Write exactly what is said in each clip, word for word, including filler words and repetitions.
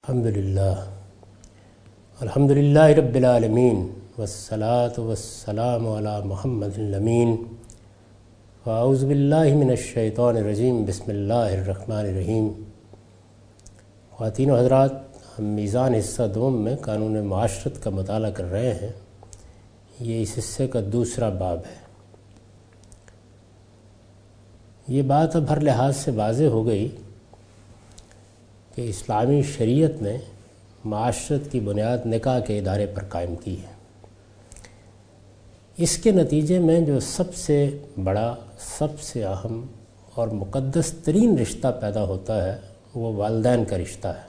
الحمدللہ الحمدللہ رب العالمین والصلاة والسلام علی محمد الامین واعوذ باللہ من الشیطان الرجیم بسم اللہ الرحمن الرحیم۔ خواتین و حضرات، ہم میزان حصہ دوم میں قانون معاشرت کا مطالعہ کر رہے ہیں۔ یہ اس حصے کا دوسرا باب ہے۔ یہ بات اب ہر لحاظ سے واضح ہو گئی کہ اسلامی شریعت نے معاشرت کی بنیاد نکاح کے ادارے پر قائم کی ہے۔ اس کے نتیجے میں جو سب سے بڑا، سب سے اہم اور مقدس ترین رشتہ پیدا ہوتا ہے وہ والدین کا رشتہ ہے۔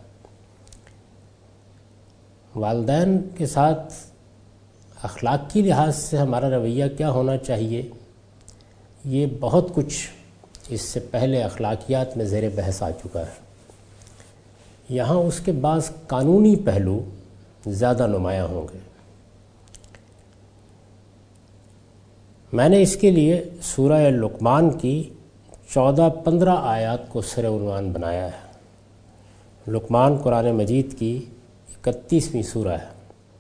والدین کے ساتھ اخلاقی لحاظ سے ہمارا رویہ کیا ہونا چاہیے، یہ بہت کچھ اس سے پہلے اخلاقیات میں زیر بحث آ چکا ہے۔ یہاں اس کے بعض قانونی پہلو زیادہ نمایاں ہوں گے۔ میں نے اس کے لیے سورہ لقمان کی چودہ پندرہ آیات کو سر عنوان بنایا ہے۔ لقمان قرآن مجید کی اکتیسویں سورہ ہے۔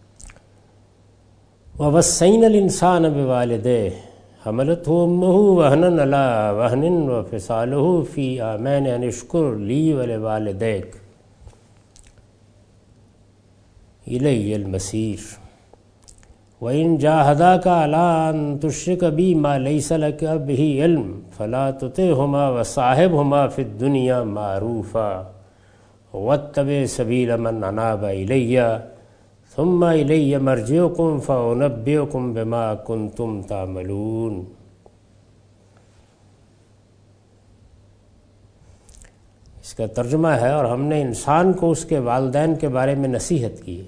وَوَصَّيْنَا الْإِنسَانَ بِوَالِدَيْهِ حَمَلَتْهُ أُمُّهُ وَهْنًا عَلَىٰ وَهْنٍ وَفِصَالُهُ فِي عَامَيْنِ أَنِ اشْكُرْ لِي وَلِوَالِدَيْكَ إِلَيَّ الْمَصِيرُ وَإِنْ جَاهَدَاكَ عَلَىٰ أَن تُشْرِكَ بِي مَا لَيْسَ لَكَ بِهِ عِلْمٌ فَلَا تُطِعْهُمَا وَصَاحِبْهُمَا فِي الدُّنْيَا مَعْرُوفًا وَاتَّبِعْ سَبِيلَ مَنْ أَنَابَ إِلَيَّ ثُمَّ إِلَيَّ مَرْجِعُكُمْ فَأُنَبِّئُكُمْ بِمَا كُنْتُمْ تَعْمَلُونَ۔ اس کا ترجمہ ہے، اور ہم نے انسان کو اس کے والدین کے بارے میں نصیحت کی۔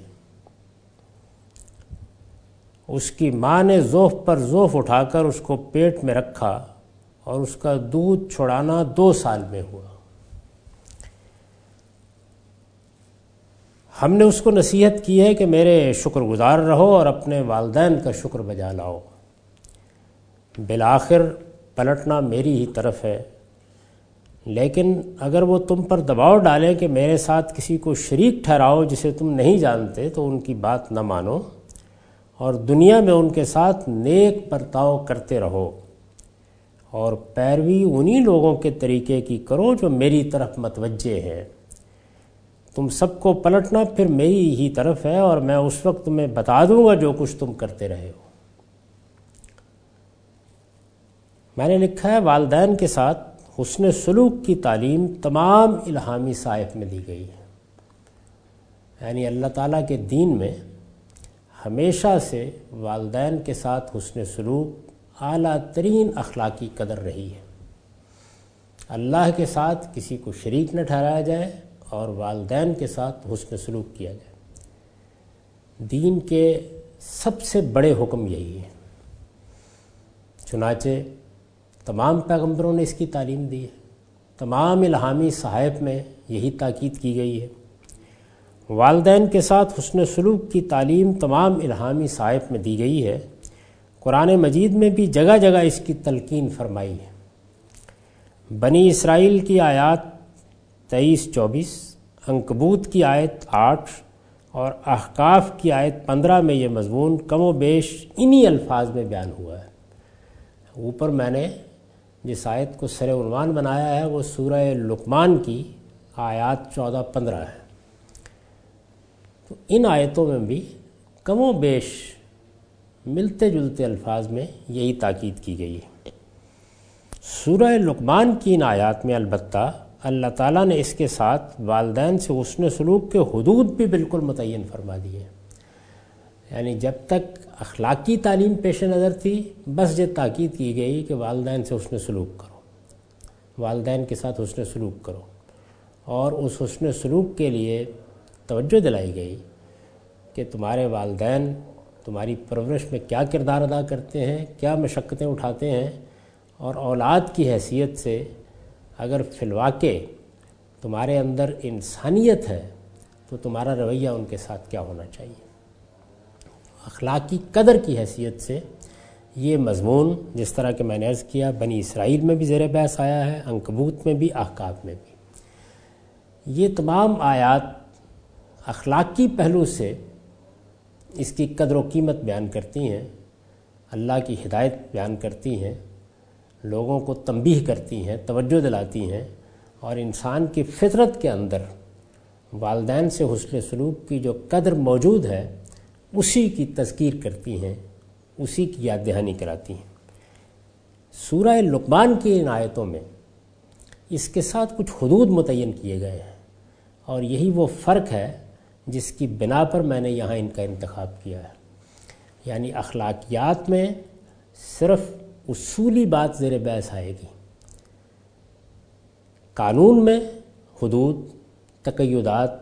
اس کی ماں نے ذوف پر ذوف اٹھا کر اس کو پیٹ میں رکھا اور اس کا دودھ چھڑانا دو سال میں ہوا۔ ہم نے اس کو نصیحت کی ہے کہ میرے شکر گزار رہو اور اپنے والدین کا شکر بجا لاؤ۔ بالآخر پلٹنا میری ہی طرف ہے، لیکن اگر وہ تم پر دباؤ ڈالیں کہ میرے ساتھ کسی کو شریک ٹھہراؤ جسے تم نہیں جانتے، تو ان کی بات نہ مانو اور دنیا میں ان کے ساتھ نیک برتاؤ کرتے رہو اور پیروی انہی لوگوں کے طریقے کی کرو جو میری طرف متوجہ ہیں۔ تم سب کو پلٹنا پھر میری ہی طرف ہے، اور میں اس وقت تمہیں بتا دوں گا جو کچھ تم کرتے رہے ہو۔ میں نے لکھا ہے، والدین کے ساتھ حسن سلوک کی تعلیم تمام الہامی صحائف میں دی گئی ہے۔ یعنی اللہ تعالیٰ کے دین میں ہمیشہ سے والدین کے ساتھ حسن سلوک اعلیٰ ترین اخلاقی قدر رہی ہے۔ اللہ کے ساتھ کسی کو شریک نہ ٹھہرایا جائے اور والدین کے ساتھ حسن سلوک کیا جائے۔ دین کے سب سے بڑے حکم یہی ہے۔ چنانچہ تمام پیغمبروں نے اس کی تعلیم دی ہے، تمام الہامی صحائف میں یہی تاکید کی گئی ہے۔ والدین کے ساتھ حسن سلوک کی تعلیم تمام الہامی صحائف میں دی گئی ہے۔ قرآن مجید میں بھی جگہ جگہ اس کی تلقین فرمائی ہے۔ بنی اسرائیل کی آیات تیئیس چوبیس، عنکبوت کی آیت آٹھ اور احقاف کی آیت پندرہ میں یہ مضمون کم و بیش انہی الفاظ میں بیان ہوا ہے۔ اوپر میں نے جس آیت کو سر عنوان بنایا ہے وہ سورہ لقمان کی آیات چودہ پندرہ ہے۔ تو ان آیتوں میں بھی کم و بیش ملتے جلتے الفاظ میں یہی تاکید کی گئی ہے۔ سورہ لقمان کی ان آیات میں البتہ اللہ تعالیٰ نے اس کے ساتھ والدین سے حسن سلوک کے حدود بھی بالکل متعین فرما دیے ہیں۔ یعنی جب تک اخلاقی تعلیم پیش نظر تھی، بس یہ تاکید کی گئی کہ والدین سے حسن سلوک کرو، والدین کے ساتھ حسن سلوک کرو، اور اس حسن سلوک کے لیے توجہ دلائی گئی کہ تمہارے والدین تمہاری پرورش میں کیا کردار ادا کرتے ہیں، کیا مشقتیں اٹھاتے ہیں، اور اولاد کی حیثیت سے اگر فی الواقع تمہارے اندر انسانیت ہے تو تمہارا رویہ ان کے ساتھ کیا ہونا چاہیے۔ اخلاقی قدر کی حیثیت سے یہ مضمون، جس طرح کہ میں نے عرض کیا، بنی اسرائیل میں بھی زیر بحث آیا ہے، عنکبوت میں بھی، احقاف میں بھی۔ یہ تمام آیات اخلاقی پہلو سے اس کی قدر و قیمت بیان کرتی ہیں، اللہ کی ہدایت بیان کرتی ہیں، لوگوں کو تنبیہ کرتی ہیں، توجہ دلاتی ہیں، اور انسان کی فطرت کے اندر والدین سے حسن سلوک کی جو قدر موجود ہے اسی کی تذکیر کرتی ہیں، اسی کی یاد دہانی کراتی ہیں۔ سورہ لقمان کی ان آیتوں میں اس کے ساتھ کچھ حدود متعین کیے گئے ہیں، اور یہی وہ فرق ہے جس کی بنا پر میں نے یہاں ان کا انتخاب کیا ہے۔ یعنی اخلاقیات میں صرف اصولی بات زیر بحث آئے گی، قانون میں حدود، تقیدات،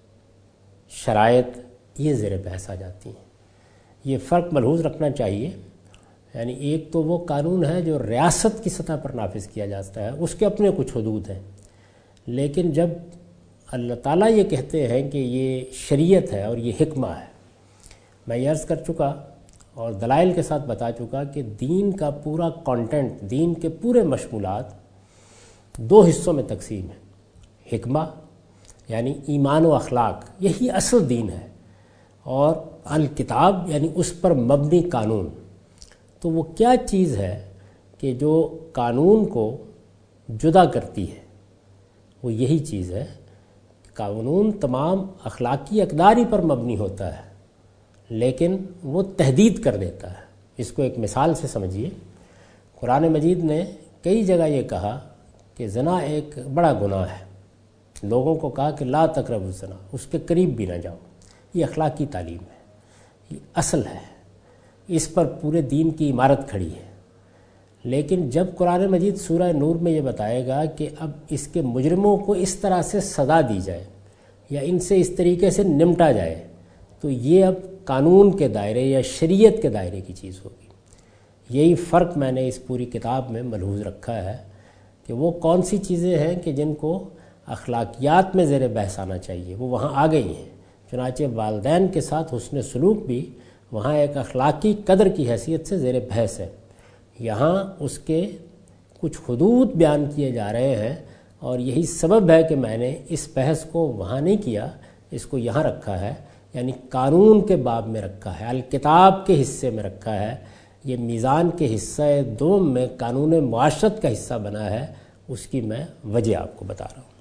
شرائط یہ زیر بحث آ جاتی ہیں۔ یہ فرق ملحوظ رکھنا چاہیے۔ یعنی ایک تو وہ قانون ہے جو ریاست کی سطح پر نافذ کیا جاتا ہے، اس کے اپنے کچھ حدود ہیں، لیکن جب اللہ تعالیٰ یہ کہتے ہیں کہ یہ شریعت ہے اور یہ حکمہ ہے، میں یہ عرض کر چکا اور دلائل کے ساتھ بتا چکا کہ دین کا پورا کانٹینٹ، دین کے پورے مشمولات دو حصوں میں تقسیم ہے۔ حکمہ یعنی ایمان و اخلاق، یہی اصل دین ہے، اور الکتاب یعنی اس پر مبنی قانون۔ تو وہ کیا چیز ہے کہ جو قانون کو جدا کرتی ہے؟ وہ یہی چیز ہے کہ قانون تمام اخلاقی اقداری پر مبنی ہوتا ہے، لیکن وہ تحدید کر دیتا ہے۔ اس کو ایک مثال سے سمجھیے۔ قرآن مجید نے کئی جگہ یہ کہا کہ زنا ایک بڑا گناہ ہے، لوگوں کو کہا کہ لا تقربوا الزنا، اس کے قریب بھی نہ جاؤ۔ یہ اخلاقی تعلیم ہے، یہ اصل ہے، اس پر پورے دین کی عمارت کھڑی ہے۔ لیکن جب قرآن مجید سورہ نور میں یہ بتائے گا کہ اب اس کے مجرموں کو اس طرح سے سزا دی جائے یا ان سے اس طریقے سے نمٹا جائے، تو یہ اب قانون کے دائرے یا شریعت کے دائرے کی چیز ہوگی۔ یہی فرق میں نے اس پوری کتاب میں ملحوظ رکھا ہے کہ وہ کون سی چیزیں ہیں کہ جن کو اخلاقیات میں زیر بحث آنا چاہیے، وہ وہاں آ گئی ہیں۔ چنانچہ والدین کے ساتھ حسن سلوک بھی وہاں ایک اخلاقی قدر کی حیثیت سے زیر بحث ہے۔ یہاں اس کے کچھ حدود بیان کیے جا رہے ہیں، اور یہی سبب ہے کہ میں نے اس بحث کو وہاں نہیں کیا، اس کو یہاں رکھا ہے، یعنی قانون کے باب میں رکھا ہے، الکتاب کے حصے میں رکھا ہے۔ یہ میزان کے حصہ دوم میں قانون معاشرت کا حصہ بنا ہے، اس کی میں وجہ آپ کو بتا رہا ہوں۔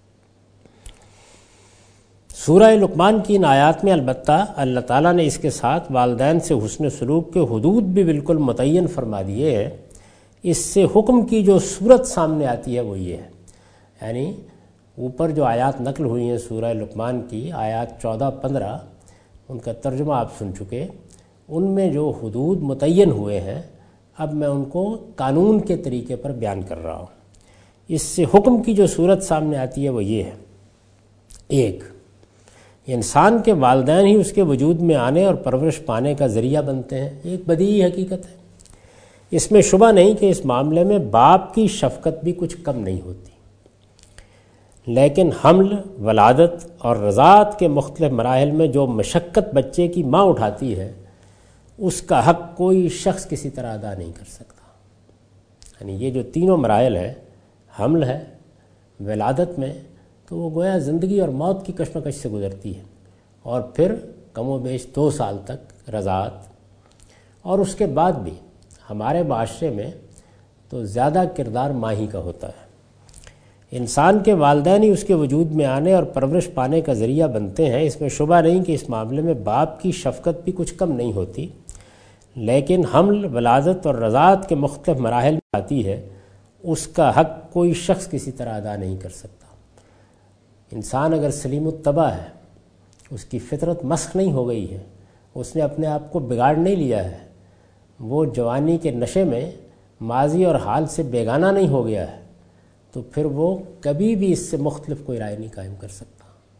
سورہ لقمان کی ان آیات میں البتہ اللہ تعالیٰ نے اس کے ساتھ والدین سے حسن سلوک کے حدود بھی بالکل متعین فرما دیے ہیں۔ اس سے حکم کی جو صورت سامنے آتی ہے وہ یہ ہے، یعنی اوپر جو آیات نقل ہوئی ہیں سورہ لقمان کی، آیات چودہ پندرہ، ان کا ترجمہ آپ سن چکے۔ ان میں جو حدود متعین ہوئے ہیں، اب میں ان کو قانون کے طریقے پر بیان کر رہا ہوں۔ اس سے حکم کی جو صورت سامنے آتی ہے وہ یہ ہے: ایک، انسان کے والدین ہی اس کے وجود میں آنے اور پرورش پانے کا ذریعہ بنتے ہیں۔ یہ ایک بدیہی حقیقت ہے، اس میں شبہ نہیں کہ اس معاملے میں باپ کی شفقت بھی کچھ کم نہیں ہوتی، لیکن حمل، ولادت اور رضاعت کے مختلف مراحل میں جو مشقت بچے کی ماں اٹھاتی ہے، اس کا حق کوئی شخص کسی طرح ادا نہیں کر سکتا۔ یعنی یہ جو تینوں مراحل ہیں، حمل ہے، ولادت میں تو وہ گویا زندگی اور موت کی کشمکش سے گزرتی ہے، اور پھر کم و بیش دو سال تک رضاعت، اور اس کے بعد بھی ہمارے معاشرے میں تو زیادہ کردار ماں ہی کا ہوتا ہے۔ انسان کے والدین ہی اس کے وجود میں آنے اور پرورش پانے کا ذریعہ بنتے ہیں، اس میں شبہ نہیں کہ اس معاملے میں باپ کی شفقت بھی کچھ کم نہیں ہوتی، لیکن حمل، ولادت اور رضاعت کے مختلف مراحل میں آتی ہے، اس کا حق کوئی شخص کسی طرح ادا نہیں کر سکتا۔ انسان اگر سلیم الطبع ہے، اس کی فطرت مسخ نہیں ہو گئی ہے، اس نے اپنے آپ کو بگاڑ نہیں لیا ہے، وہ جوانی کے نشے میں ماضی اور حال سے بیگانہ نہیں ہو گیا ہے، تو پھر وہ کبھی بھی اس سے مختلف کوئی رائے نہیں قائم کر سکتا۔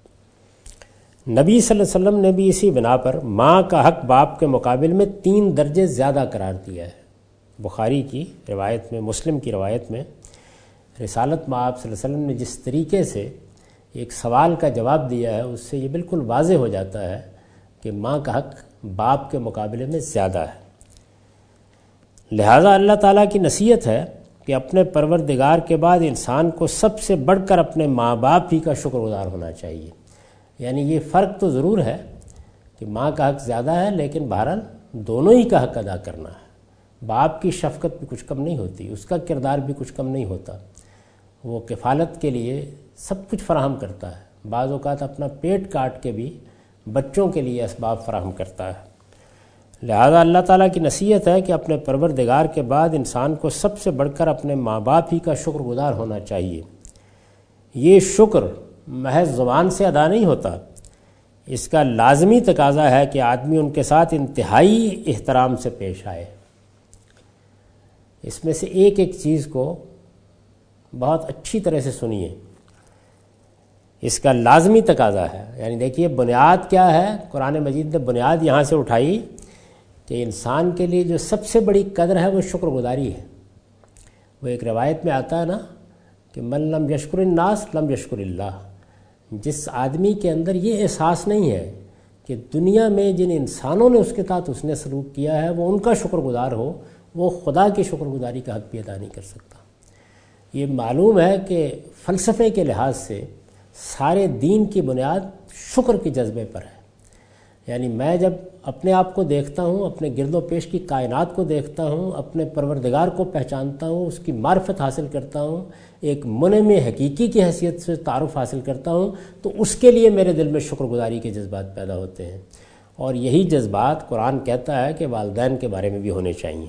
نبی صلی اللہ علیہ وسلم نے بھی اسی بنا پر ماں کا حق باپ کے مقابل میں تین درجے زیادہ قرار دیا ہے۔ بخاری کی روایت میں، مسلم کی روایت میں، رسالت میں آپ صلی اللہ علیہ وسلم نے جس طریقے سے ایک سوال کا جواب دیا ہے، اس سے یہ بالکل واضح ہو جاتا ہے کہ ماں کا حق باپ کے مقابلے میں زیادہ ہے۔ لہذا اللہ تعالیٰ کی نصیحت ہے کہ اپنے پروردگار کے بعد انسان کو سب سے بڑھ کر اپنے ماں باپ ہی کا شکر گزار ہونا چاہیے۔ یعنی یہ فرق تو ضرور ہے کہ ماں کا حق زیادہ ہے، لیکن بہرحال دونوں ہی کا حق ادا کرنا ہے۔ باپ کی شفقت بھی کچھ کم نہیں ہوتی، اس کا کردار بھی کچھ کم نہیں ہوتا، وہ کفالت کے لیے سب کچھ فراہم کرتا ہے، بعض اوقات اپنا پیٹ کاٹ کے بھی بچوں کے لیے اسباب فراہم کرتا ہے۔ لہذا اللہ تعالیٰ کی نصیحت ہے کہ اپنے پروردگار کے بعد انسان کو سب سے بڑھ کر اپنے ماں باپ ہی کا شکر گزار ہونا چاہیے۔ یہ شکر محض زبان سے ادا نہیں ہوتا، اس کا لازمی تقاضا ہے کہ آدمی ان کے ساتھ انتہائی احترام سے پیش آئے۔ اس میں سے ایک ایک چیز کو بہت اچھی طرح سے سنیے۔ اس کا لازمی تقاضا ہے، یعنی دیکھیے بنیاد کیا ہے، قرآن مجید نے بنیاد یہاں سے اٹھائی کہ انسان کے لیے جو سب سے بڑی قدر ہے وہ شکر گزاری ہے۔ وہ ایک روایت میں آتا ہے نا کہ من لم یشکر الناس لم یشکر اللہ، جس آدمی کے اندر یہ احساس نہیں ہے کہ دنیا میں جن انسانوں نے اس کے ساتھ اس نے سلوک کیا ہے وہ ان کا شکر گزار ہو، وہ خدا کی شکر گزاری کا حق بھی ادا نہیں کر سکتا۔ یہ معلوم ہے کہ فلسفے کے لحاظ سے سارے دین کی بنیاد شکر کے جذبے پر ہے۔ یعنی میں جب اپنے آپ کو دیکھتا ہوں، اپنے گرد و پیش کی کائنات کو دیکھتا ہوں، اپنے پروردگار کو پہچانتا ہوں، اس کی معرفت حاصل کرتا ہوں، ایک منعم حقیقی کی حیثیت سے تعارف حاصل کرتا ہوں، تو اس کے لیے میرے دل میں شکر گزاری کے جذبات پیدا ہوتے ہیں۔ اور یہی جذبات قرآن کہتا ہے کہ والدین کے بارے میں بھی ہونے چاہیے۔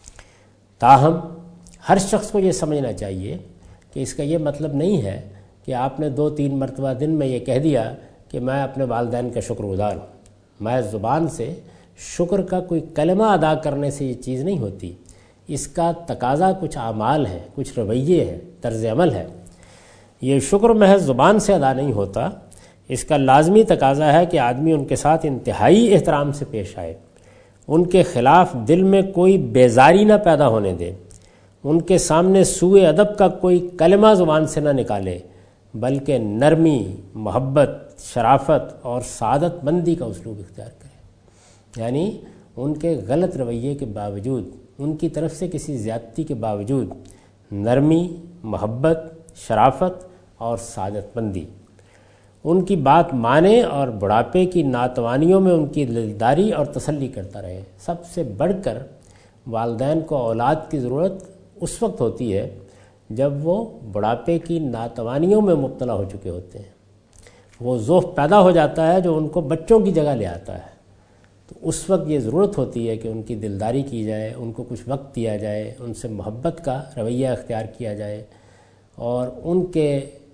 تاہم ہر شخص کو یہ سمجھنا چاہیے کہ اس کا یہ مطلب نہیں ہے کہ آپ نے دو تین مرتبہ دن میں یہ کہہ دیا کہ میں اپنے والدین کا شکر گزار ہوں۔ میں زبان سے شکر کا کوئی کلمہ ادا کرنے سے یہ چیز نہیں ہوتی، اس کا تقاضا کچھ اعمال ہے، کچھ رویے ہے، طرز عمل ہے۔ یہ شکر محض زبان سے ادا نہیں ہوتا، اس کا لازمی تقاضا ہے کہ آدمی ان کے ساتھ انتہائی احترام سے پیش آئے، ان کے خلاف دل میں کوئی بیزاری نہ پیدا ہونے دے، ان کے سامنے سوء ادب کا کوئی کلمہ زبان سے نہ نکالے، بلکہ نرمی، محبت، شرافت اور سعادت مندی کا اسلوب اختیار کرے۔ یعنی ان کے غلط رویے کے باوجود، ان کی طرف سے کسی زیادتی کے باوجود نرمی، محبت، شرافت اور سعادت مندی، ان کی بات مانے اور بڑھاپے کی ناتوانیوں میں ان کی دلداری اور تسلی کرتا رہے۔ سب سے بڑھ کر والدین کو اولاد کی ضرورت اس وقت ہوتی ہے جب وہ بڑھاپے کی ناتوانیوں میں مبتلا ہو چکے ہوتے ہیں۔ وہ ذوق پیدا ہو جاتا ہے جو ان کو بچوں کی جگہ لے آتا ہے، تو اس وقت یہ ضرورت ہوتی ہے کہ ان کی دلداری کی جائے، ان کو کچھ وقت دیا جائے، ان سے محبت کا رویہ اختیار کیا جائے، اور ان کے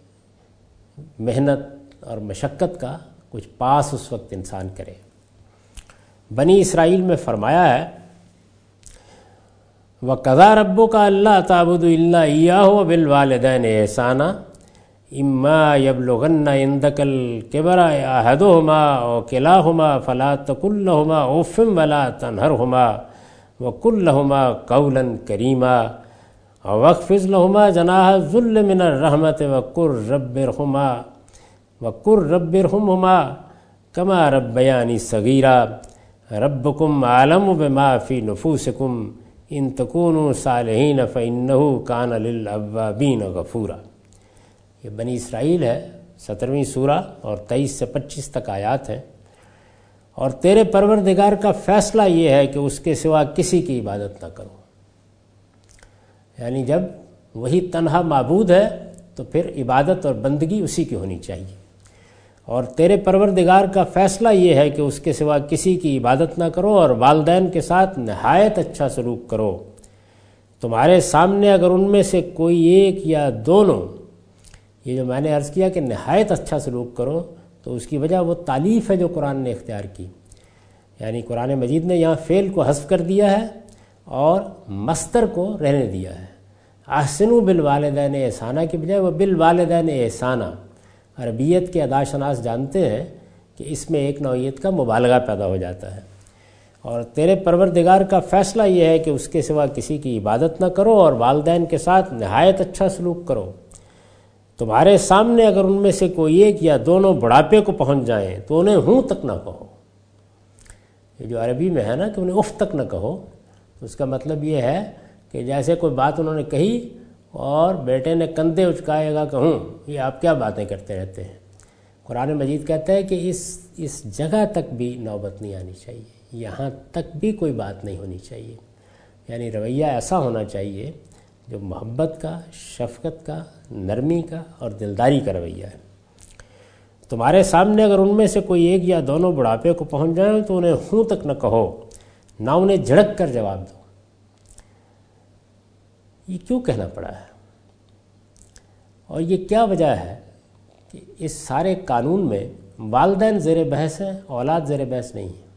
محنت اور مشقت کا کچھ پاس اس وقت انسان کرے۔ بنی اسرائیل میں فرمایا ہے وَقَضَىٰ رَبُّكَ أَلَّا تَعْبُدُوا إِلَّا إِيَّاهُ وَبِالْوَالِدَيْنِ إِحْسَانًا إِمَّا يَبْلُغَنَّ عِندَكَ الْكِبَرَ أَحَدُهُمَا أَوْ كِلَاهُمَا فَلَا تَقُل لَّهُمَا أُفٍّ وَلَا تَنْهَرْهُمَا وَقُل لَّهُمَا قَوْلًا كَرِيمًا وَاخْفِضْ لَهُمَا جَنَاحَ الذُّلِّ مِنَ الرَّحْمَةِ وَقُل رَّبِّ ارْحَمْهُمَا وَقُل رَّبِّ ارْحَمْهُمَا كَمَا رَبَّيَانِي صَغِيرًا رَبُّكُمْ أَعْلَمُ بِمَا فِي نُفُوسِكُمْ إِن تَكُونُوا صَالِحِينَ فَإِنَّهُ كَانَ لِلْأَوَّابِينَ غَفُورًا۔ یہ بنی اسرائیل ہے، سترویں سورہ اور تیئیس سے پچیس تک آیات ہیں۔ اور تیرے پروردگار کا فیصلہ یہ ہے کہ اس کے سوا کسی کی عبادت نہ کرو۔ یعنی جب وہی تنہا معبود ہے تو پھر عبادت اور بندگی اسی کی ہونی چاہیے۔ اور تیرے پروردگار کا فیصلہ یہ ہے کہ اس کے سوا کسی کی عبادت نہ کرو اور والدین کے ساتھ نہایت اچھا سلوک کرو۔ تمہارے سامنے اگر ان میں سے کوئی ایک یا دونوں، یہ جو میں نے عرض کیا کہ نہایت اچھا سلوک کرو، تو اس کی وجہ وہ تعلیف ہے جو قرآن نے اختیار کی۔ یعنی قرآن مجید نے یہاں فعل کو حذف کر دیا ہے اور مصدر کو رہنے دیا ہے۔ احسنوا بالوالدین احسانہ کی بجائے وہ بالوالدین احسانہ۔ عربیت کے ادا شناس جانتے ہیں کہ اس میں ایک نوعیت کا مبالغہ پیدا ہو جاتا ہے۔ اور تیرے پروردگار کا فیصلہ یہ ہے کہ اس کے سوا کسی کی عبادت نہ کرو اور والدین کے ساتھ نہایت اچھا سلوک کرو۔ تمہارے سامنے اگر ان میں سے کوئی ایک یا دونوں بڑھاپے کو پہنچ جائیں تو انہیں ہوں تک نہ کہو۔ یہ جو عربی میں ہے نا کہ انہیں اف تک نہ کہو، تو اس کا مطلب یہ ہے کہ جیسے کوئی بات انہوں نے کہی اور بیٹے نے کندھے اچکائے گا کہ ہوں یہ آپ کیا باتیں کرتے رہتے ہیں، قرآن مجید کہتا ہے کہ اس اس جگہ تک بھی نوبت نہیں آنی چاہیے، یہاں تک بھی کوئی بات نہیں ہونی چاہیے، یعنی رویہ ایسا ہونا چاہیے جو محبت کا، شفقت کا، نرمی کا اور دلداری کا رویہ ہے۔ تمہارے سامنے اگر ان میں سے کوئی ایک یا دونوں بڑھاپے کو پہنچ جائیں تو انہیں ہوں تک نہ کہو، نہ انہیں جھڑک کر جواب دو۔ یہ کیوں کہنا پڑا ہے اور یہ کیا وجہ ہے کہ اس سارے قانون میں والدین زیر بحث ہیں، اولاد زیر بحث نہیں ہے؟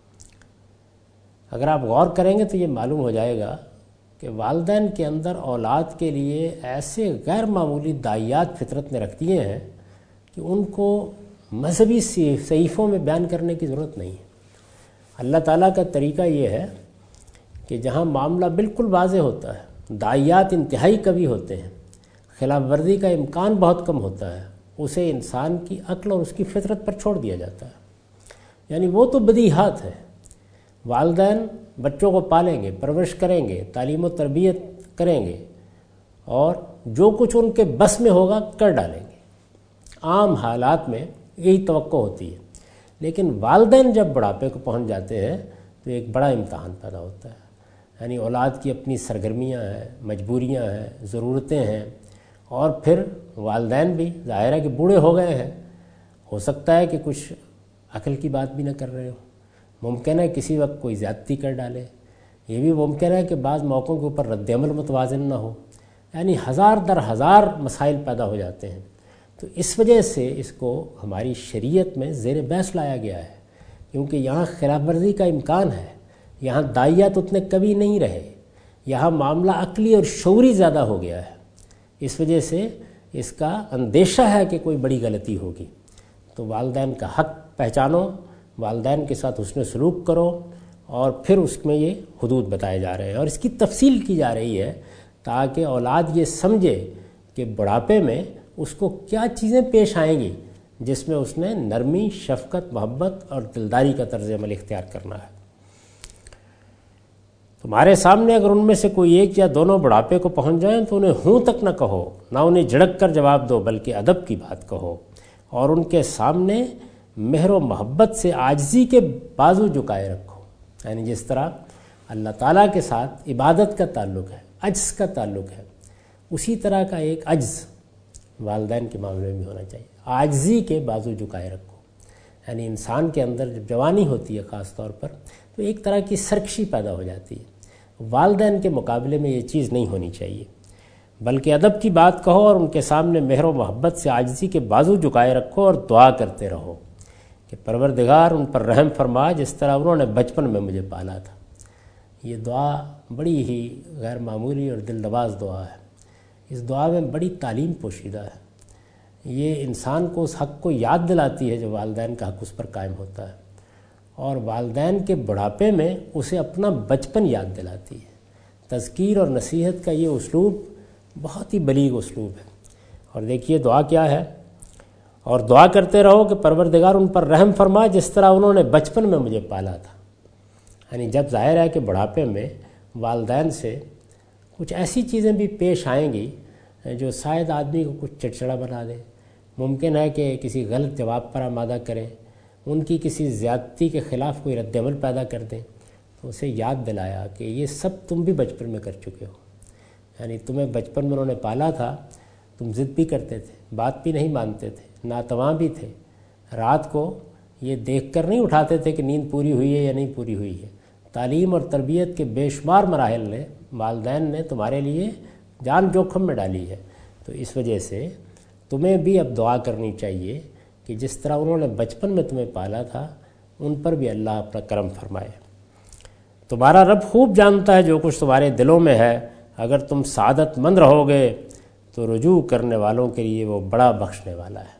اگر آپ غور کریں گے تو یہ معلوم ہو جائے گا کہ والدین کے اندر اولاد کے لیے ایسے غیر معمولی داعیات فطرت نے رکھ دیے ہیں کہ ان کو مذہبی صحیفوں میں بیان کرنے کی ضرورت نہیں ہے۔ اللہ تعالیٰ کا طریقہ یہ ہے کہ جہاں معاملہ بالکل واضح ہوتا ہے، داعیات انتہائی کبھی ہوتے ہیں، خلاف ورزی کا امکان بہت کم ہوتا ہے، اسے انسان کی عقل اور اس کی فطرت پر چھوڑ دیا جاتا ہے۔ یعنی وہ تو بدیہات ہے، والدین بچوں کو پالیں گے، پرورش کریں گے، تعلیم و تربیت کریں گے اور جو کچھ ان کے بس میں ہوگا کر ڈالیں گے، عام حالات میں یہی توقع ہوتی ہے۔ لیکن والدین جب بڑھاپے کو پہنچ جاتے ہیں تو ایک بڑا امتحان پیدا ہوتا ہے، یعنی اولاد کی اپنی سرگرمیاں ہیں، مجبوریاں ہیں، ضرورتیں ہیں، اور پھر والدین بھی ظاہر ہے کہ بوڑھے ہو گئے ہیں، ہو سکتا ہے کہ کچھ عقل کی بات بھی نہ کر رہے ہو، ممکن ہے کسی وقت کوئی زیادتی کر ڈالے، یہ بھی ممکن ہے کہ بعض موقعوں کے اوپر رد عمل متوازن نہ ہو، یعنی ہزار در ہزار مسائل پیدا ہو جاتے ہیں۔ تو اس وجہ سے اس کو ہماری شریعت میں زیر بحث لایا گیا ہے، کیونکہ یہاں خلاف ورزی کا امکان ہے، یہاں داعیات اتنے کبھی نہیں رہے، یہاں معاملہ عقلی اور شعوری زیادہ ہو گیا ہے، اس وجہ سے اس کا اندیشہ ہے کہ کوئی بڑی غلطی ہوگی۔ تو والدین کا حق پہچانو، والدین کے ساتھ حسن سلوک کرو، اور پھر اس میں یہ حدود بتائے جا رہے ہیں اور اس کی تفصیل کی جا رہی ہے تاکہ اولاد یہ سمجھے کہ بڑھاپے میں اس کو کیا چیزیں پیش آئیں گی جس میں اس نے نرمی، شفقت، محبت اور دلداری کا طرز عمل اختیار کرنا ہے۔ تمہارے سامنے اگر ان میں سے کوئی ایک یا دونوں بڑھاپے کو پہنچ جائیں تو انہیں ہوں تک نہ کہو، نہ انہیں جھڑک کر جواب دو، بلکہ ادب کی بات کہو، اور ان کے سامنے مہر و محبت سے عاجزی کے بازو جھکائے رکھو۔ یعنی جس طرح اللہ تعالیٰ کے ساتھ عبادت کا تعلق ہے، عجز کا تعلق ہے، اسی طرح کا ایک عجز والدین کے معاملے میں ہونا چاہیے۔ عاجزی کے بازو جھکائے رکھو، یعنی انسان کے اندر جب جوانی ہوتی ہے خاص طور پر تو ایک طرح کی سرکشی پیدا ہو جاتی ہے، والدین کے مقابلے میں یہ چیز نہیں ہونی چاہیے، بلکہ ادب کی بات کہو اور ان کے سامنے مہر و محبت سے عاجزی کے بازو جھکائے رکھو اور دعا کرتے رہو کہ پروردگار ان پر رحم فرما جس طرح انہوں نے بچپن میں مجھے پالا تھا۔ یہ دعا بڑی ہی غیر معمولی اور دل نواز دعا ہے، اس دعا میں بڑی تعلیم پوشیدہ ہے، یہ انسان کو اس حق کو یاد دلاتی ہے جو والدین کا حق اس پر قائم ہوتا ہے، اور والدین کے بڑھاپے میں اسے اپنا بچپن یاد دلاتی ہے۔ تذکیر اور نصیحت کا یہ اسلوب بہت ہی بلیغ اسلوب ہے۔ اور دیکھیے دعا کیا ہے، اور دعا کرتے رہو کہ پروردگار ان پر رحم فرما جس طرح انہوں نے بچپن میں مجھے پالا تھا۔ یعنی جب ظاہر ہے کہ بڑھاپے میں والدین سے کچھ ایسی چیزیں بھی پیش آئیں گی جو شاید آدمی کو کچھ چڑچڑا بنا دے، ممکن ہے کہ کسی غلط جواب پر آمادہ کریں، ان کی کسی زیادتی کے خلاف کوئی رد عمل پیدا کر دیں، تو اسے یاد دلایا کہ یہ سب تم بھی بچپن میں کر چکے ہو، یعنی تمہیں بچپن میں انہوں نے پالا تھا، تم ضد بھی کرتے تھے، بات بھی نہیں مانتے تھے، ناتواں بھی تھے، رات کو یہ دیکھ کر نہیں اٹھاتے تھے کہ نیند پوری ہوئی ہے یا نہیں پوری ہوئی ہے۔ تعلیم اور تربیت کے بے شمار مراحل نے والدین نے تمہارے لیے جان جوخم میں ڈالی ہے، تو اس وجہ سے تمہیں بھی اب دعا کرنی چاہیے کہ جس طرح انہوں نے بچپن میں تمہیں پالا تھا ان پر بھی اللہ اپنا کرم فرمائے۔ تمہارا رب خوب جانتا ہے جو کچھ تمہارے دلوں میں ہے، اگر تم سعادت مند رہو گے تو رجوع کرنے والوں کے لیے وہ بڑا بخشنے والا ہے۔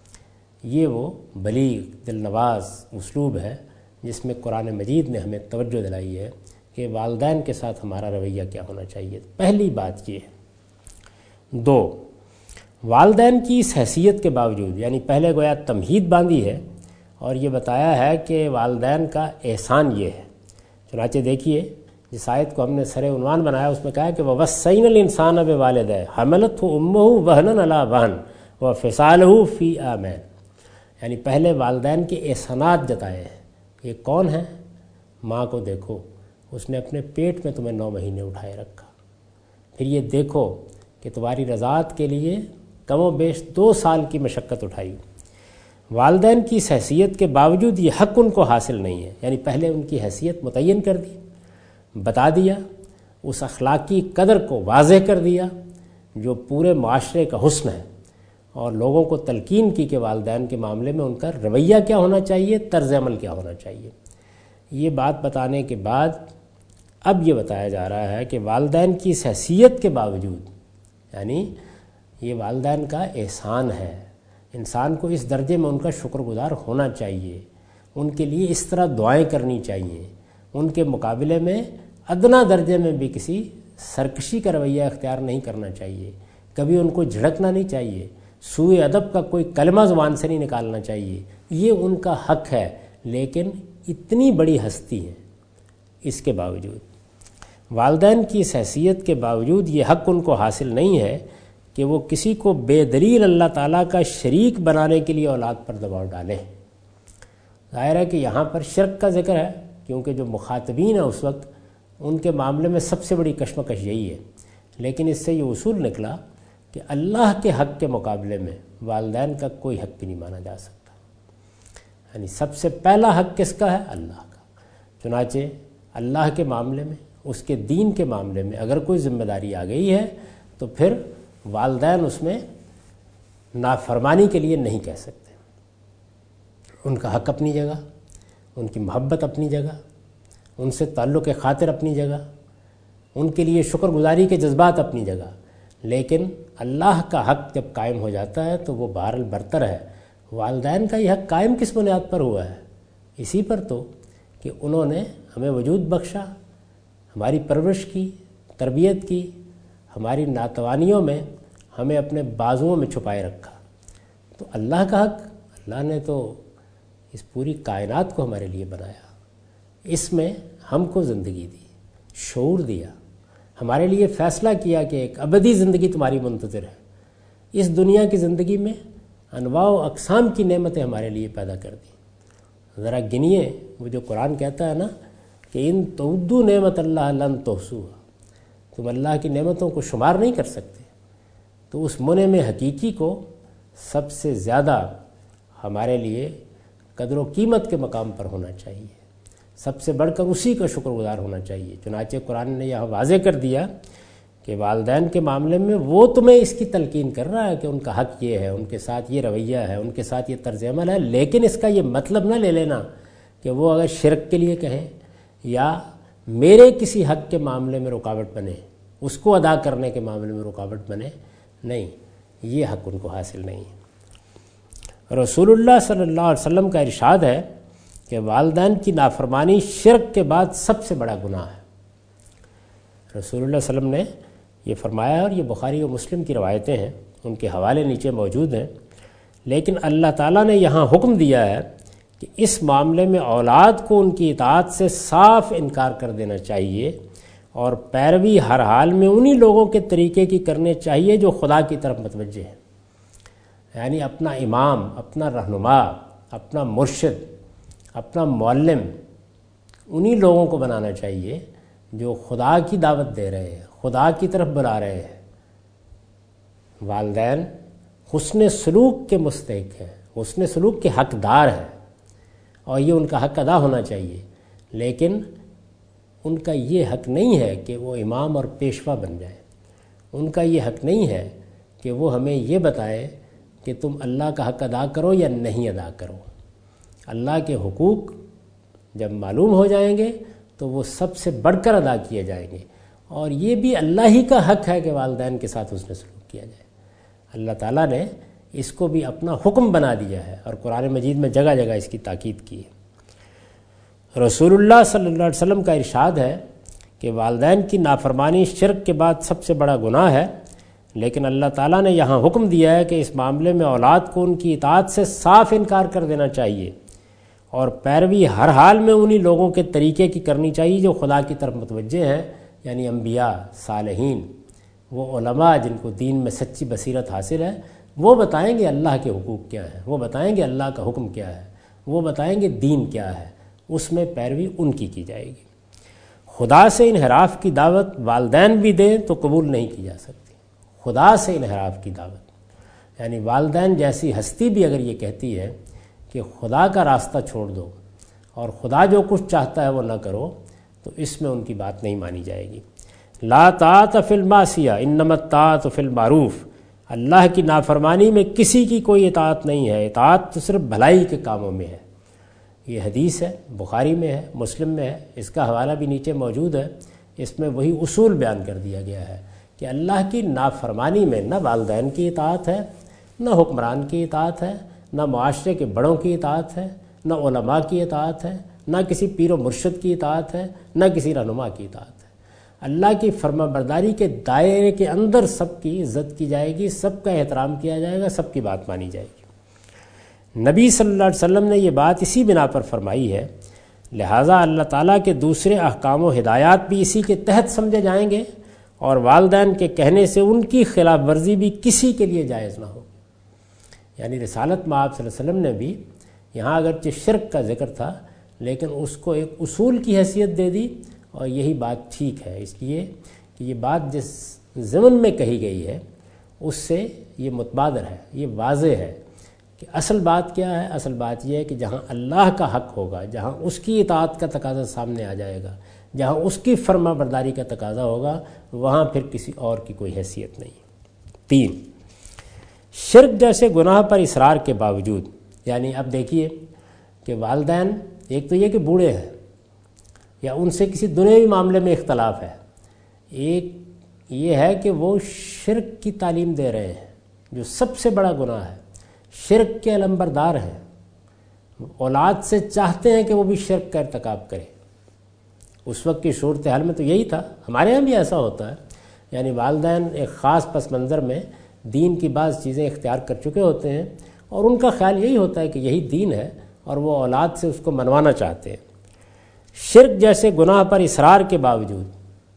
یہ وہ بلیغ دل نواز اسلوب ہے جس میں قرآن مجید نے ہمیں توجہ دلائی ہے کہ والدین کے ساتھ ہمارا رویہ کیا ہونا چاہیے۔ پہلی بات یہ ہے۔ دو، والدین کی اس حیثیت کے باوجود، یعنی پہلے گویا تمہید باندھی ہے اور یہ بتایا ہے کہ والدین کا احسان یہ ہے۔ چنانچہ دیکھیے جس آیت کو ہم نے سر عنوان بنایا اس میں کہا کہ وَوَصَّيْنَا الْإِنسَانَ بِوَالِدَيْهِ حَمَلَتْهُ أُمُّهُ وَهْنًا عَلَىٰ وَهْنٍ وَفِصَالُهُ فِي عَامَيْنِ۔ یعنی پہلے والدین کے احسانات جتائے ہیں. یہ کون ہیں؟ ماں کو دیکھو، اس نے اپنے پیٹ میں تمہیں نو مہینے اٹھائے رکھا. پھر یہ دیکھو کہ تمہاری رضاعت کے لیے کم و بیش دو سال کی مشقت اٹھائی. والدین کی اس حیثیت کے باوجود یہ حق ان کو حاصل نہیں ہے. یعنی پہلے ان کی حیثیت متعین کر دی، بتا دیا، اس اخلاقی قدر کو واضح کر دیا جو پورے معاشرے کا حسن ہے، اور لوگوں کو تلقین کی کہ والدین کے معاملے میں ان کا رویہ کیا ہونا چاہیے، طرز عمل کیا ہونا چاہیے. یہ بات بتانے کے بعد اب یہ بتایا جا رہا ہے کہ والدین کی اس حیثیت کے باوجود، یعنی یہ والدین کا احسان ہے، انسان کو اس درجے میں ان کا شکر گزار ہونا چاہیے، ان کے لیے اس طرح دعائیں کرنی چاہیے، ان کے مقابلے میں ادنا درجے میں بھی کسی سرکشی کا رویہ اختیار نہیں کرنا چاہیے، کبھی ان کو جھڑکنا نہیں چاہیے، سوء ادب کا کوئی کلمہ زبان سے نہیں نکالنا چاہیے. یہ ان کا حق ہے. لیکن اتنی بڑی ہستی ہے، اس کے باوجود والدین کی اس حیثیت کے باوجود یہ حق ان کو حاصل نہیں ہے کہ وہ کسی کو بے دلیل اللہ تعالیٰ کا شریک بنانے کے لیے اولاد پر دباؤ ڈالیں. ظاہر ہے کہ یہاں پر شرک کا ذکر ہے، کیونکہ جو مخاطبین ہیں اس وقت ان کے معاملے میں سب سے بڑی کشمکش یہی ہے. لیکن اس سے یہ اصول نکلا کہ اللہ کے حق کے مقابلے میں والدین کا کوئی حق بھی نہیں مانا جا سکتا. یعنی سب سے پہلا حق کس کا ہے؟ اللہ کا. چنانچہ اللہ کے معاملے میں، اس کے دین کے معاملے میں اگر کوئی ذمہ داری آ گئی ہے تو پھر والدین اس میں نافرمانی کے لیے نہیں کہہ سکتے. ان کا حق اپنی جگہ، ان کی محبت اپنی جگہ، ان سے تعلق خاطر اپنی جگہ، ان کے لیے شکر گزاری کے جذبات اپنی جگہ. لیکن اللہ کا حق جب قائم ہو جاتا ہے تو وہ بہرحال برتر ہے. والدین کا یہ حق قائم کس بنیاد پر ہوا ہے؟ اسی پر تو کہ انہوں نے ہمیں وجود بخشا، ہماری پرورش کی، تربیت کی، ہماری ناتوانیوں میں ہمیں اپنے بازوؤں میں چھپائے رکھا. تو اللہ کا حق، اللہ نے تو اس پوری کائنات کو ہمارے لیے بنایا، اس میں ہم کو زندگی دی، شعور دیا، ہمارے لیے فیصلہ کیا کہ ایک ابدی زندگی تمہاری منتظر ہے. اس دنیا کی زندگی میں انواع و اقسام کی نعمتیں ہمارے لیے پیدا کر دی. ذرا گنیے، وہ جو قرآن کہتا ہے نا کہ ان تعدوا نعمت اللہ لن تحصوها، تم اللہ کی نعمتوں کو شمار نہیں کر سکتے. تو اس منعم حقیقی کو سب سے زیادہ ہمارے لیے قدر و قیمت کے مقام پر ہونا چاہیے، سب سے بڑھ کر اسی کا شکر گزار ہونا چاہیے. چنانچہ قرآن نے یہاں واضح کر دیا کہ والدین کے معاملے میں وہ تمہیں اس کی تلقین کر رہا ہے کہ ان کا حق یہ ہے، ان کے ساتھ یہ رویہ ہے، ان کے ساتھ یہ طرز عمل ہے. لیکن اس کا یہ مطلب نہ لے لینا کہ وہ اگر شرک کے لیے کہیں یا میرے کسی حق کے معاملے میں رکاوٹ بنے، اس کو ادا کرنے کے معاملے میں رکاوٹ بنے. نہیں، یہ حق ان کو حاصل نہیں ہے. رسول اللہ صلی اللہ علیہ وسلم کا ارشاد ہے کہ والدین کی نافرمانی شرک کے بعد سب سے بڑا گناہ ہے. رسول اللہ صلی اللہ علیہ وسلم نے یہ فرمایا، اور یہ بخاری و مسلم کی روایتیں ہیں، ان کے حوالے نیچے موجود ہیں. لیکن اللہ تعالیٰ نے یہاں حکم دیا ہے کہ اس معاملے میں اولاد کو ان کی اطاعت سے صاف انکار کر دینا چاہیے، اور پیروی ہر حال میں انہی لوگوں کے طریقے کی کرنے چاہیے جو خدا کی طرف متوجہ ہیں. یعنی اپنا امام، اپنا رہنما، اپنا مرشد، اپنا معلم انہی لوگوں کو بنانا چاہیے جو خدا کی دعوت دے رہے ہیں، خدا کی طرف بلا رہے ہیں. والدین حسن سلوک کے مستحق ہیں، حسن سلوک کے حقدار ہیں، اور یہ ان کا حق ادا ہونا چاہیے. لیکن ان کا یہ حق نہیں ہے کہ وہ امام اور پیشوا بن جائیں. ان کا یہ حق نہیں ہے کہ وہ ہمیں یہ بتائے کہ تم اللہ کا حق ادا کرو یا نہیں ادا کرو. اللہ کے حقوق جب معلوم ہو جائیں گے تو وہ سب سے بڑھ کر ادا کیے جائیں گے. اور یہ بھی اللہ ہی کا حق ہے کہ والدین کے ساتھ حسن سلوک کیا جائے. اللہ تعالیٰ نے اس کو بھی اپنا حکم بنا دیا ہے، اور قرآن مجید میں جگہ جگہ اس کی تاکید کی ہے. رسول اللہ صلی اللہ علیہ وسلم کا ارشاد ہے کہ والدین کی نافرمانی شرک کے بعد سب سے بڑا گناہ ہے. لیکن اللہ تعالیٰ نے یہاں حکم دیا ہے کہ اس معاملے میں اولاد کو ان کی اطاعت سے صاف انکار کر دینا چاہیے، اور پیروی ہر حال میں انہی لوگوں کے طریقے کی کرنی چاہیے جو خدا کی طرف متوجہ ہیں، یعنی انبیاء، صالحین، وہ علماء جن کو دین میں سچی بصیرت حاصل ہے، وہ بتائیں گے اللہ کے حقوق کیا ہیں، وہ بتائیں گے اللہ کا حکم کیا ہے، وہ بتائیں گے دین کیا ہے، اس میں پیروی ان کی کی جائے گی۔ خدا سے انحراف کی دعوت والدین بھی دیں تو قبول نہیں کی جا سکتی۔ خدا سے انحراف کی دعوت یعنی والدین جیسی ہستی بھی اگر یہ کہتی ہے کہ خدا کا راستہ چھوڑ دو اور خدا جو کچھ چاہتا ہے وہ نہ کرو، تو اس میں ان کی بات نہیں مانی جائے گی۔ لا طاعۃ فی المعصیہ انما الطاعۃ فی المعروف، اللہ کی نافرمانی میں کسی کی کوئی اطاعت نہیں ہے، اطاعت تو صرف بھلائی کے کاموں میں ہے۔ یہ حدیث ہے، بخاری میں ہے، مسلم میں ہے، اس کا حوالہ بھی نیچے موجود ہے۔ اس میں وہی اصول بیان کر دیا گیا ہے کہ اللہ کی نافرمانی میں نہ والدین کی اطاعت ہے، نہ حکمران کی اطاعت ہے، نہ معاشرے کے بڑوں کی اطاعت ہے، نہ علماء کی اطاعت ہے، نہ کسی پیر و مرشد کی اطاعت ہے، نہ کسی رہنما کی اطاعت ہے۔ اللہ کی فرما برداری کے دائرے کے اندر سب کی عزت کی جائے گی، سب کا احترام کیا جائے گا، سب کی بات مانی جائے گی۔ نبی صلی اللہ علیہ وسلم نے یہ بات اسی بنا پر فرمائی ہے، لہٰذا اللہ تعالیٰ کے دوسرے احکام و ہدایات بھی اسی کے تحت سمجھے جائیں گے، اور والدین کے کہنے سے ان کی خلاف ورزی بھی کسی کے لیے جائز نہ ہو۔ یعنی رسالت میں آپ صلی اللہ علیہ وسلم نے بھی یہاں اگرچہ شرک کا ذکر تھا لیکن اس کو ایک اصول کی حیثیت دے دی، اور یہی بات ٹھیک ہے، اس لیے کہ یہ بات جس ضمن میں کہی گئی ہے اس سے یہ متبادر ہے، یہ واضح ہے کہ اصل بات کیا ہے۔ اصل بات یہ ہے کہ جہاں اللہ کا حق ہوگا، جہاں اس کی اطاعت کا تقاضا سامنے آ جائے گا، جہاں اس کی فرما برداری کا تقاضا ہوگا، وہاں پھر کسی اور کی کوئی حیثیت نہیں۔ تین، شرک جیسے گناہ پر اصرار کے باوجود، یعنی اب دیکھیے کہ والدین ایک تو یہ کہ بوڑھے ہیں یا ان سے کسی دنیاوی معاملے میں اختلاف ہے، ایک یہ ہے کہ وہ شرک کی تعلیم دے رہے ہیں جو سب سے بڑا گناہ ہے، شرک کے علمبردار ہیں، اولاد سے چاہتے ہیں کہ وہ بھی شرک کا ارتکاب کرے۔ اس وقت کی صورتحال میں تو یہی تھا، ہمارے یہاں بھی ایسا ہوتا ہے، یعنی والدین ایک خاص پس منظر میں دین کی بعض چیزیں اختیار کر چکے ہوتے ہیں اور ان کا خیال یہی ہوتا ہے کہ یہی دین ہے اور وہ اولاد سے اس کو منوانا چاہتے ہیں۔ شرک جیسے گناہ پر اصرار کے باوجود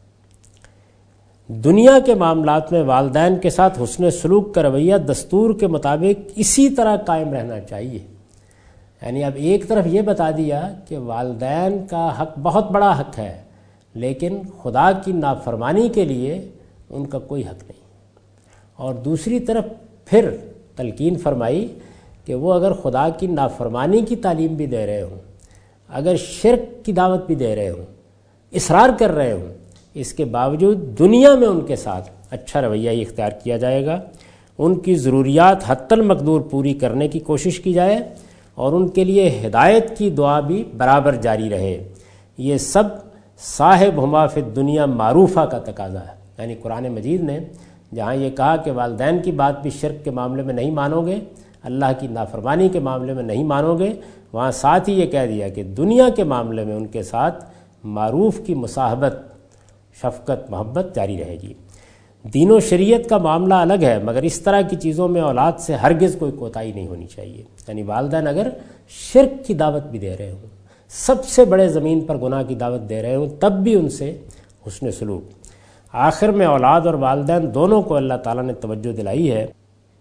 دنیا کے معاملات میں والدین کے ساتھ حسن سلوک کا رویہ دستور کے مطابق اسی طرح قائم رہنا چاہیے۔ یعنی اب ایک طرف یہ بتا دیا کہ والدین کا حق بہت بڑا حق ہے، لیکن خدا کی نافرمانی کے لیے ان کا کوئی حق نہیں، اور دوسری طرف پھر تلقین فرمائی کہ وہ اگر خدا کی نافرمانی کی تعلیم بھی دے رہے ہوں، اگر شرک کی دعوت بھی دے رہے ہوں، اصرار کر رہے ہوں، اس کے باوجود دنیا میں ان کے ساتھ اچھا رویہ ہی اختیار کیا جائے گا، ان کی ضروریات حتی المقدور پوری کرنے کی کوشش کی جائے اور ان کے لیے ہدایت کی دعا بھی برابر جاری رہے۔ یہ سب صاحب ہما فی الدنیا معروفہ کا تقاضا ہے۔ یعنی قرآن مجید نے جہاں یہ کہا کہ والدین کی بات بھی شرک کے معاملے میں نہیں مانو گے، اللہ کی نافرمانی کے معاملے میں نہیں مانو گے، وہاں ساتھ ہی یہ کہہ دیا کہ دنیا کے معاملے میں ان کے ساتھ معروف کی مصاحبت، شفقت، محبت جاری رہے گی۔ دین و شریعت کا معاملہ الگ ہے، مگر اس طرح کی چیزوں میں اولاد سے ہرگز کوئی کوتاہی نہیں ہونی چاہیے۔ یعنی والدین اگر شرک کی دعوت بھی دے رہے ہوں، سب سے بڑے زمین پر گناہ کی دعوت دے رہے ہوں، تب بھی ان سے حسن سلوک۔ آخر میں اولاد اور والدین دونوں کو اللہ تعالیٰ نے توجہ دلائی ہے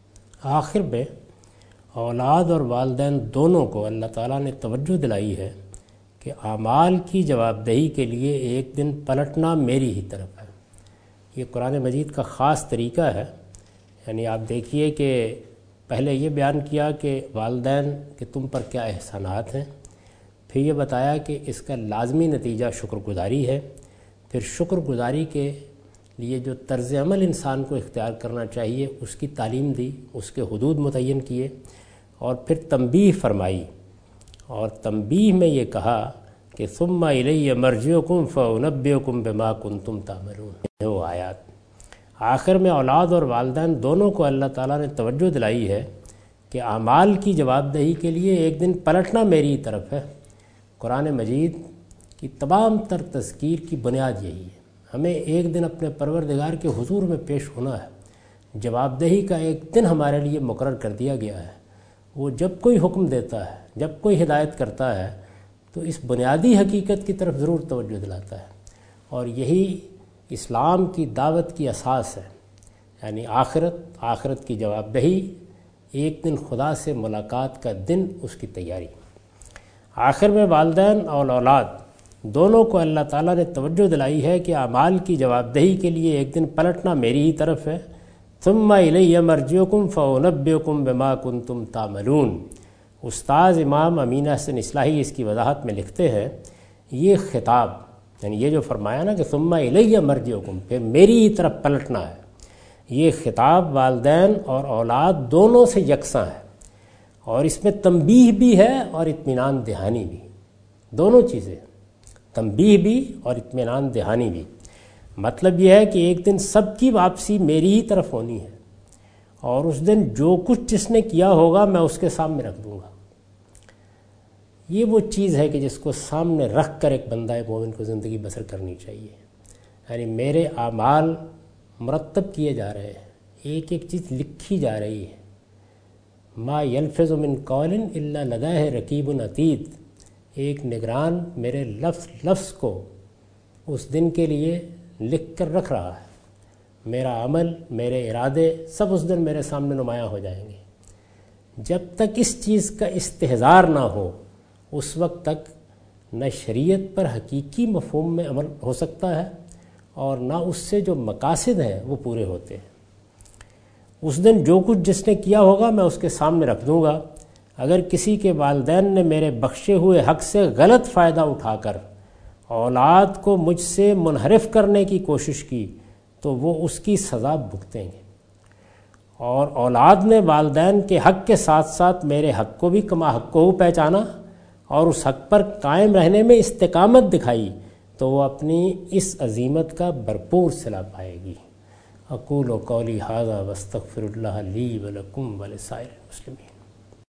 آخر میں اولاد اور والدین دونوں کو اللہ تعالیٰ نے توجہ دلائی ہے کہ اعمال کی جواب دہی کے لیے ایک دن پلٹنا میری ہی طرف ہے۔ یہ قرآن مجید کا خاص طریقہ ہے۔ یعنی آپ دیکھیے کہ پہلے یہ بیان کیا کہ والدین کہ تم پر کیا احسانات ہیں، پھر یہ بتایا کہ اس کا لازمی نتیجہ شکر گزاری ہے، پھر شکر گزاری کے لیے جو طرز عمل انسان کو اختیار کرنا چاہیے اس کی تعلیم دی، اس کے حدود متعین کیے، اور پھر تنبیہ فرمائی، اور تنبیہ میں یہ کہا کہ ثم الی مرجعکم فانبئکم بما کنتم تعملون۔ وہ آیات آخر میں اولاد اور والدین دونوں کو اللہ تعالیٰ نے توجہ دلائی ہے کہ اعمال کی جواب دہی کے لیے ایک دن پلٹنا میری طرف ہے۔ قرآن مجید کی تمام تر تذکیر کی بنیاد یہی ہے، ہمیں ایک دن اپنے پروردگار کے حضور میں پیش ہونا ہے، جواب دہی کا ایک دن ہمارے لیے مقرر کر دیا گیا ہے۔ وہ جب کوئی حکم دیتا ہے، جب کوئی ہدایت کرتا ہے تو اس بنیادی حقیقت کی طرف ضرور توجہ دلاتا ہے، اور یہی اسلام کی دعوت کی اساس ہے۔ یعنی آخرت، آخرت کی جواب دہی، ایک دن خدا سے ملاقات کا دن، اس کی تیاری۔ آخر میں والدین اور اولاد دونوں کو اللہ تعالیٰ نے توجہ دلائی ہے کہ اعمال کی جواب دہی کے لیے ایک دن پلٹنا میری ہی طرف ہے۔ ثم الی مرجعکم فانبئکم بما کنتم تعملون۔ استاذ امام امین احسن اصلاحی اس کی وضاحت میں لکھتے ہیں، یہ خطاب یعنی یہ جو فرمایا نا کہ ثم الی مرجعکم، پھر میری ہی طرف پلٹنا ہے، یہ خطاب والدین اور اولاد دونوں سے یکساں ہے، اور اس میں تنبیہ بھی ہے اور اطمینان دہانی بھی، دونوں چیزیں، تنبیہ بھی اور اطمینان دہانی بھی۔ مطلب یہ ہے کہ ایک دن سب کی واپسی میری ہی طرف ہونی ہے، اور اس دن جو کچھ جس نے کیا ہوگا میں اس کے سامنے رکھ دوں گا۔ یہ وہ چیز ہے کہ جس کو سامنے رکھ کر ایک بندہ مومن کو زندگی بسر کرنی چاہیے، یعنی میرے اعمال مرتب کیے جا رہے ہیں، ایک ایک چیز لکھی جا رہی ہے۔ ما یلفظ من قول الا لدیہ رقیب عتید، ایک نگران میرے لفظ لفظ کو اس دن کے لیے لکھ کر رکھ رہا ہے، میرا عمل، میرے ارادے سب اس دن میرے سامنے نمایاں ہو جائیں گے۔ جب تک اس چیز کا استحضار نہ ہو اس وقت تک نہ شریعت پر حقیقی مفہوم میں عمل ہو سکتا ہے اور نہ اس سے جو مقاصد ہیں وہ پورے ہوتے ہیں۔ اس دن جو کچھ جس نے کیا ہوگا میں اس کے سامنے رکھ دوں گا۔ اگر کسی کے والدین نے میرے بخشے ہوئے حق سے غلط فائدہ اٹھا کر اولاد کو مجھ سے منحرف کرنے کی کوشش کی تو وہ اس کی سزا بھگتیں گے، اور اولاد نے والدین کے حق کے ساتھ ساتھ میرے حق کو بھی کما حق کو پہچانا اور اس حق پر قائم رہنے میں استقامت دکھائی تو وہ اپنی اس عظیمت کا بھرپور صلہ پائے گی۔ اقول قولی ھذا واستغفر اللہ لی ولکم ولسائر المسلمین۔